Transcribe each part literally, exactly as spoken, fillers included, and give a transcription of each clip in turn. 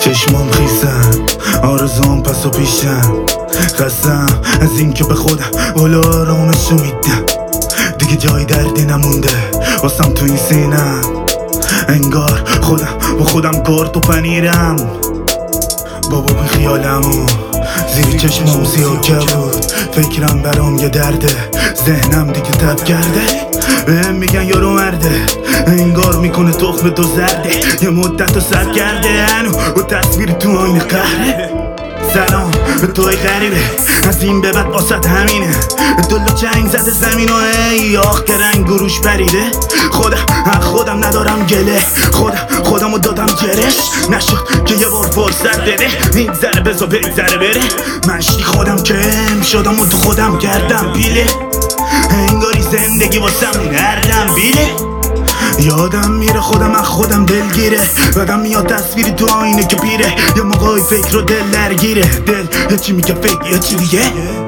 چشمام خیسن، آرزوام پس و پیشن، خستم از این که به خودم اولا آرامشو میدم. دیگه جای دردی نمونده واسم تو این سینم، انگار خودم با خودم گرد و پنیرم. بابا بی خیالمو زیر چشمام سیاه کبود، فکرم برام یه درده، ذهنم دیگه تب کرده. بهم میگن یارو مرده، انگار میکنه تخم تو زرده، یه مدت رو سر کرده هنو و تصویر تو آینه قهره. سلام به توی غریبه، از این به بعد واسط همینه، دلو چنگ زده زمین و ای آخ که رنگ گروش بریده. خودم خودم ندارم گله، خودم خودمو دادم جرش، نشد که یه بار فرصت بده، این ذره بزا بگذره بره. مشتی خودم کم شدم و تو خودم کردم پیله، انگاری زندگی واسم نردم بیله. یادم میره خودم از خودم دلگیره، بعدم میاد تصویری تو آینه که پیره، یه موقعی فکر و دل درگیره، دل یه چی میگه فکر یه چی دیگه.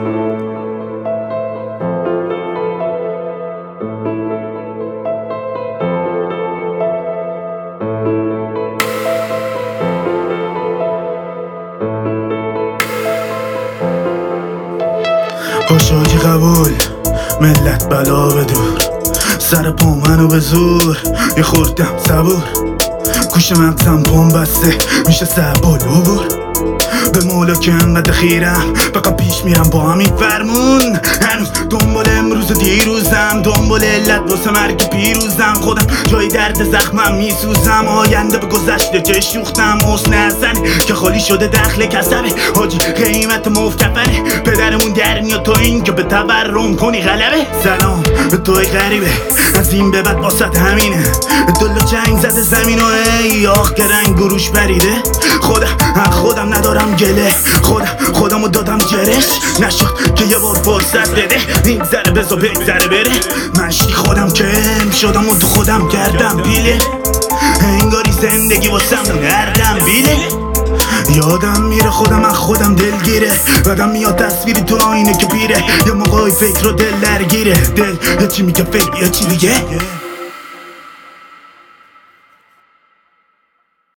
پاشاجی قبول ملت بلا بدور، سر پا منو به زور یه خوردم صبور، گوش مغزم پام بسته میشه سبال عبور. به مولا که انقدر خیرم فقط پیش میرم با همین فرمون، هنوز دنبال امروز و دیروزم، دنبال علت واسه مرگ پیروزم. خودم جای درد زخمم میسوزم، آینده به گذشته چه شوختم. حسن حسن که خالی شده دخل کسبه، حاجی قیمت مفتفره، پدرمون در میاد تو این که به تورم کنی غلبه. سلام به توی غریبه، از این به بعد واسط همینه، دلو چنگ زده زمین و ای آخ که رنگ گروش بریده. خودم خودم ندارم گله، خودم خودمو دادم جرش، نشد که یه بار فرصت بده، این ذره بزا بگذره بره. مشتی خودم کم شدم و تو خودم کردم پیله، انگاری زندگی واسم نردم بیله. یادم میره خودم از خودم دلگیره، بعدم میاد تصویری تو آینه که پیره، یه موقعی فکر و دل درگیره، دل یه چی میگه فکر یه چی دیگه.